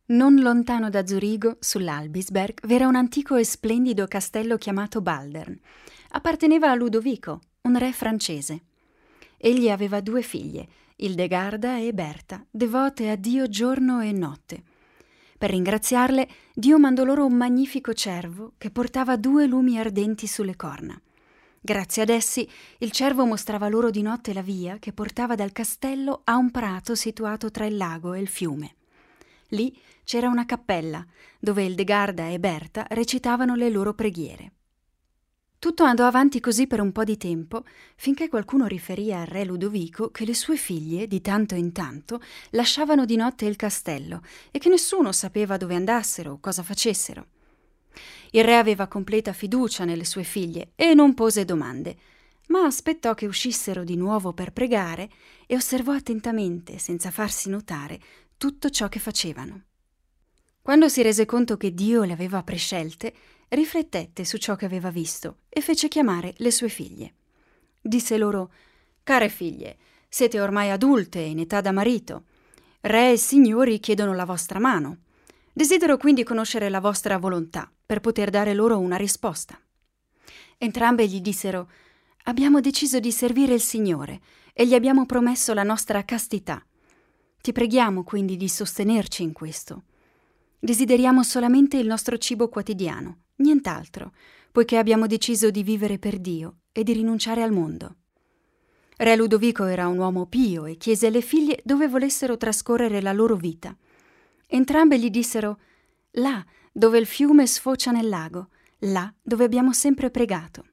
Non lontano da Zurigo, sull'Albisberg, v'era un antico e splendido castello chiamato Baldern. Apparteneva a Ludovico, un re francese. Egli aveva 2 figlie, Ildegarda e Berta, devote a Dio giorno e notte. Per ringraziarle, Dio mandò loro un magnifico cervo che portava 2 lumi ardenti sulle corna. Grazie ad essi, il cervo mostrava loro di notte la via che portava dal castello a un prato situato tra il lago e il fiume. Lì c'era una cappella, dove Ildegarda e Berta recitavano le loro preghiere. Tutto andò avanti così per un po' di tempo, finché qualcuno riferì al re Ludovico che le sue figlie, di tanto in tanto, lasciavano di notte il castello e che nessuno sapeva dove andassero o cosa facessero. Il re aveva completa fiducia nelle sue figlie e non pose domande, ma aspettò che uscissero di nuovo per pregare e osservò attentamente, senza farsi notare, tutto ciò che facevano. Quando si rese conto che Dio le aveva prescelte, riflettette su ciò che aveva visto e fece chiamare le sue figlie. Disse loro: «Care figlie, siete ormai adulte e in età da marito. Re e signori chiedono la vostra mano. Desidero quindi conoscere la vostra volontà per poter dare loro una risposta». Entrambe gli dissero: «Abbiamo deciso di servire il Signore e gli abbiamo promesso la nostra castità. Ti preghiamo quindi di sostenerci in questo. Desideriamo solamente il nostro cibo quotidiano, nient'altro, poiché abbiamo deciso di vivere per Dio e di rinunciare al mondo». Re Ludovico era un uomo pio e chiese alle figlie dove volessero trascorrere la loro vita. Entrambe gli dissero: «Là dove il fiume sfocia nel lago, là dove abbiamo sempre pregato».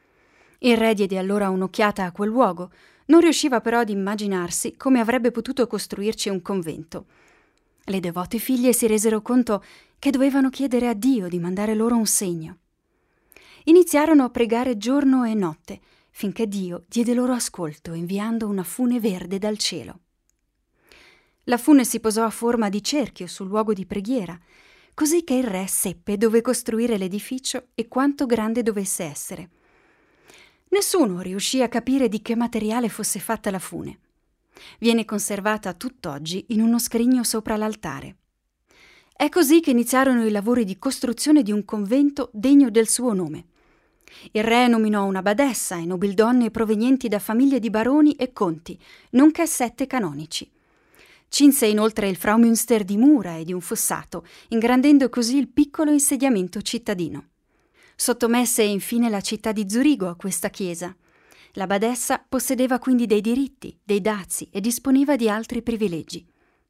Il re diede allora un'occhiata a quel luogo, non riusciva però ad immaginarsi come avrebbe potuto costruirci un convento. Le devote figlie si resero conto che dovevano chiedere a Dio di mandare loro un segno. Iniziarono a pregare giorno e notte, finché Dio diede loro ascolto inviando una fune verde dal cielo. La fune si posò a forma di cerchio sul luogo di preghiera, così che il re seppe dove costruire l'edificio e quanto grande dovesse essere. Nessuno riuscì a capire di che materiale fosse fatta la fune. Viene conservata tutt'oggi in uno scrigno sopra l'altare. È così che iniziarono i lavori di costruzione di un convento degno del suo nome. Il re nominò una badessa e nobildonne provenienti da famiglie di baroni e conti, nonché 7 canonici. Cinse inoltre il Fraumünster di mura e di un fossato, ingrandendo così il piccolo insediamento cittadino. Sottomesse infine la città di Zurigo a questa chiesa. La badessa possedeva quindi dei diritti, dei dazi e disponeva di altri privilegi.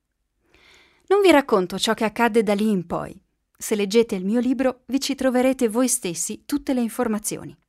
Non vi racconto ciò che accadde da lì in poi. Se leggete il mio libro vi ci troverete voi stessi tutte le informazioni.